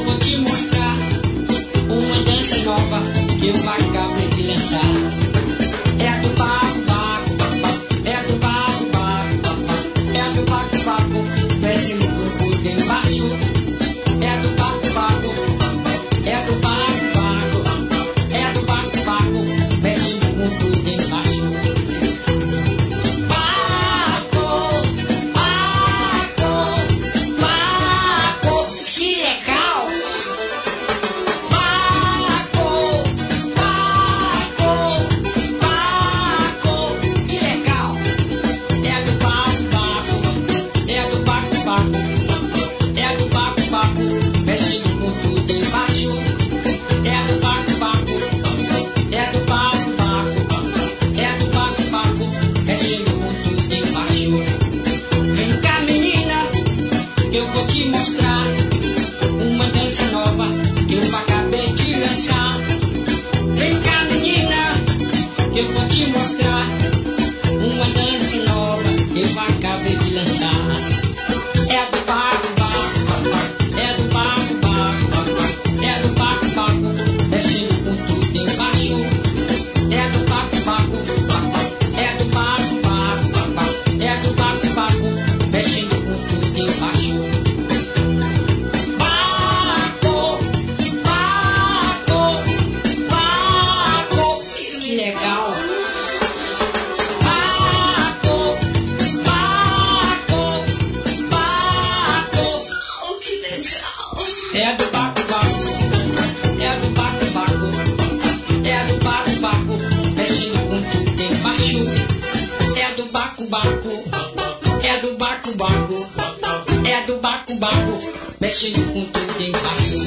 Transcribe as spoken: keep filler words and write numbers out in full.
vou te mostrar uma dança nova que eu acabei de lançar. É a do baco, baco, baco, é a do baco, baco, baco, é a do baco, baco, desce no corpo de embaixo. É a do baco, baco, é a do baco, baco, é a do baco, baco, desce no corpo de embaixo. Baco, baco, baco, que legal! Baco, baco, baco, que legal! É a do baco, baco, é a do baco, baco, é a do baco, baco, mexendo com tudo embaixo. É a do baco, baco, é a do baco, baco, é a do baco, baco, mexendo com tudo embaixo. Vem cá, menina, que eu vou te mostrar uma dança nova que eu acabei de lançar. Vem cá, menina, que eu vou te mostrar uma dança nova que eu acabei de lançar. É a do baco, baco, é a do baco, baco, é a do baco, baco, mexendo com tudo embaixo. É a do baco, baco, é a do baco, baco, é a do baco, baco, mexendo com tudo embaixo. Baco, baco, baco, que legal! Baco, baco, baco, oh, que legal! É a do baco, baco, é a do baco, baco, é a do baco, baco, mexendo com tudo embaixo. É a do baco, baco, é a do baco, baco, é a do baco, baco, mexendo com tudo embaixo.